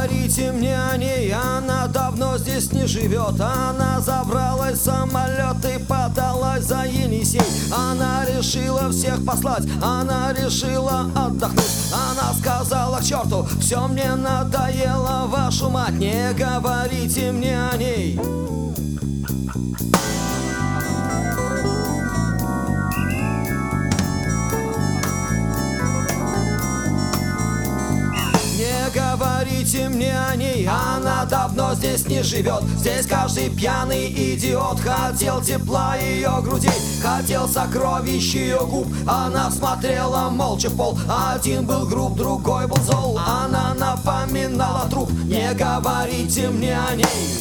говорите мне о ней, она давно здесь не живет. Она забралась в самолет и подалась за Енисей. Она решила всех послать, она решила отдохнуть. Она сказала: к черту, все мне надоело, вашу мать, не говорите мне о ней. Говорите мне о ней, она давно здесь не живет. Здесь каждый пьяный идиот хотел тепла ее грудей, хотел сокровищ ее губ. Она смотрела молча в пол. Один был груб, другой был зол. Она напоминала труп. Не говорите мне о ней.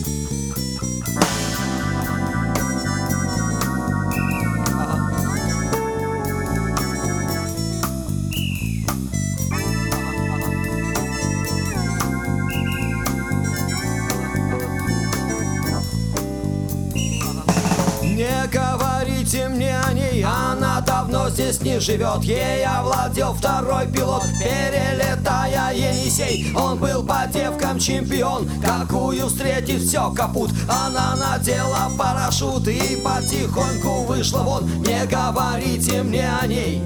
Не говорите мне о ней, она давно здесь не живет. Ей овладел второй пилот, перелетая Енисей. Он был по девкам чемпион, какую встретит, все капут. Она надела парашют и потихоньку вышла вон. Не говорите мне о ней.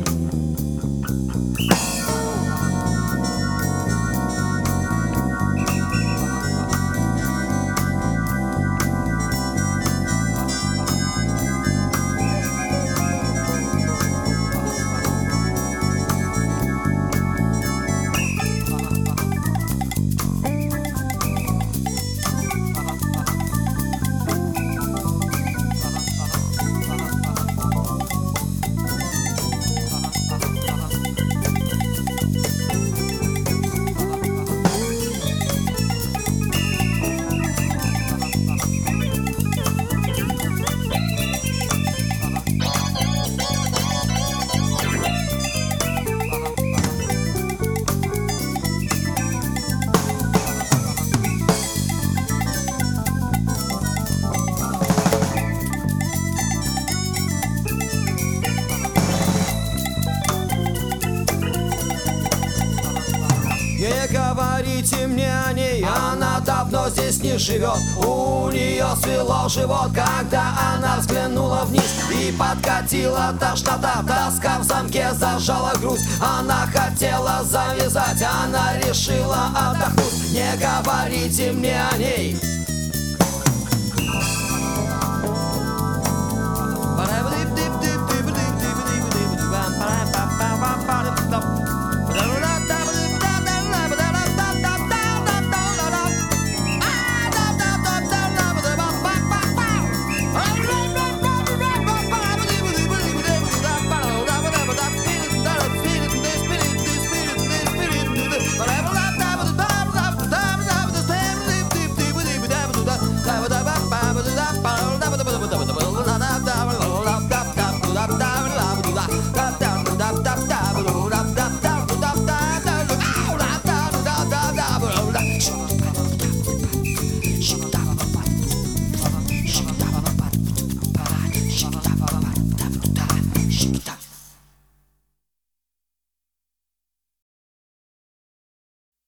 Не говорите мне о ней, она давно здесь не живет. У нее свело живот, когда она взглянула вниз, и подкатила тошнота, тоска в замке зажала грудь. Она хотела завязать, она решила отдохнуть. Не говорите мне о ней. Shake it up.